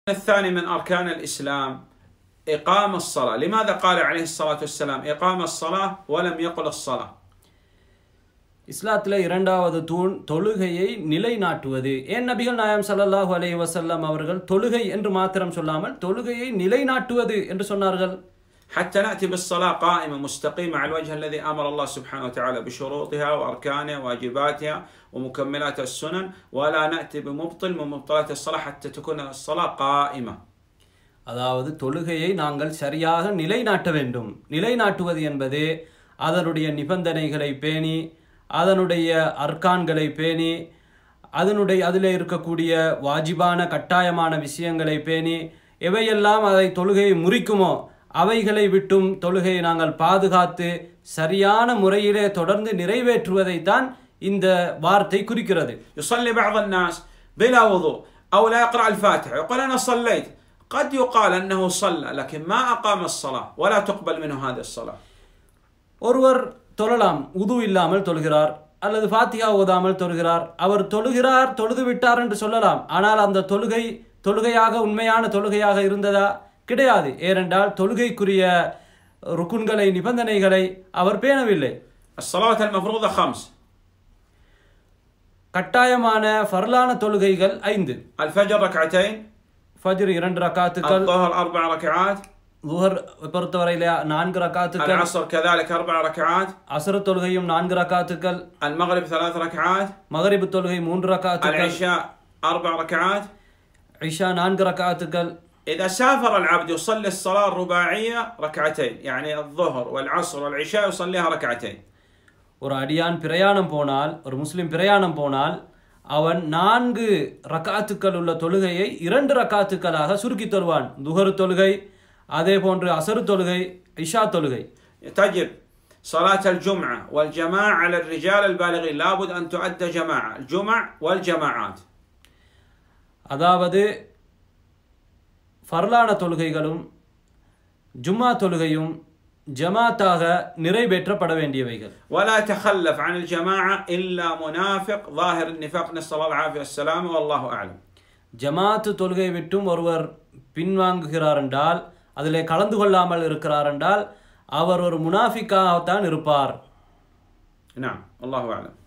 الثاني من أركان الإسلام إقام الصلاة. لماذا قال عليه الصلاة والسلام إقام الصلاة ولم يقل الصلاة؟ இஸ்லாத்திலே இரண்டாவது தூண் தொழுகையை நிலைநாட்டுவது. ஏன் நபிகள் நாயகம் ஸல்லல்லாஹு அலைஹி வஸல்லம் அவர்கள் தொழுகை என்று மாத்திரம் சொல்லாமல் தொழுகையை நிலைநாட்டுவது என்று சொன்னார்கள்? حتى نأتي بالصلاة قائمة مستقيمة على الوجه الذي أمر الله سبحانه وتعالى بشروطها وأركانها وواجباتها ومكملات السنن، ولا نأتي بمبطل من مبطلات الصلاة حتى تكون الصلاة قائمة. அதாவது தொழுகையை நாங்கள் சரியாக நிலைநாட்ட வேண்டும். நிலைநாட்டுவது என்பது அதனுடைய நிபந்தனைகளை பேணி, அதனுடைய அர்கான்களை பேணி, அதில் இருக்கக்கூடிய வாஜிபான கட்டாயமான விஷயங்களை பேணி, எவையெல்லாம் அதை தொழுகையை முறிக்குமோ அவைகளை விட்டும் தொழுகையை நாங்கள் பாதுகாத்து சரியான முறையிலே தொடர்ந்து நிறைவேற்றுவதைத்தான் இந்த வார்த்தை குறிக்கிறது. يصلي بعض الناس بلا وضوء أو لا يقرأ الفاتحة يقول أنا صليت. قد يقال أنه صلى لكن ما أقام الصلاة ولا تقبل منه هذه الصلاة. ஒருவர் தொழலாம், உது இல்லாமல் தொழுகிறார் அல்லது ஃபாத்திஹா ஓதாமல் தொழுகிறார். அவர் தொழுகிறார், தொழுது விட்டார் என்று சொல்லலாம். ஆனால் அந்த தொழுகையாக உண்மையான தொழுகையாக இருந்ததா? கிடையாது. ஏனென்றால் தொழுகைக்குரிய ருக்குன்களை நிபந்தனைகளை அவர் பேணவில்லை. الصلاة المفروضة 5. கட்டாயமான ஃபர்லான தொழுகைகள் 5. الفجر ركعتين. ஃபஜ்ர் 2 ரக்காத்துக்கள். الظهر 4 ركعات. ظهر பொறுத்தவரையில 4 ரக்காத்துக்கள். العصر كذلك 4 ركعات. அஸ்ர் தொழுகையும் 4 ரக்காத்துக்கள். المغرب 3 ركعات. மக்ரிப் தொழுகை 3 ரக்காத்துக்கள். العشاء 4 ركعات. இஷா 4 ரக்காத்துக்கள். إذا سافر العبد يصلي الصلاة الرباعية ركعتين، يعني الظهر والعصر والعشاء يصليها ركعتين. ஒரு அடியான் பிரயாணம் போனால், ஒரு முஸ்லிம் பிரயாணம் போனால் அவன் 4 ரக்காத்துக்கள் உள்ள தொழுகையை 2 ரக்காத்துக்களாக சுருக்கி தொழுவான். துஹர் தொழுகை, அதே போன்று அசர் தொழுகை, இஷா தொழுகை. تجب صلاة الجمعة والجماعة على الرجال البالغين، لابد أن تؤدى جماعة، الجمع والجماعات. அதாவது ஃபர்லான தொழுகைகளும் ஜும்மா தொழுகையும் ஜமாத்தாக நிறைவேற்றப்பட வேண்டியவைகள். ولا يتخلف عن الجماعة إلا منافق ظاهر النفاق، نسأل الله العافية والسلامة والله أعلم. ஜமாத் தொழுகை விட்டும் ஒருவர் பின்வாங்குகிறார் என்றால், அதிலே கலந்து கொள்ளாமல் இருக்கிறார் என்றால் அவர் ஒரு முனாஃபிக்காகத்தான் இருப்பார். نعم، الله أعلم.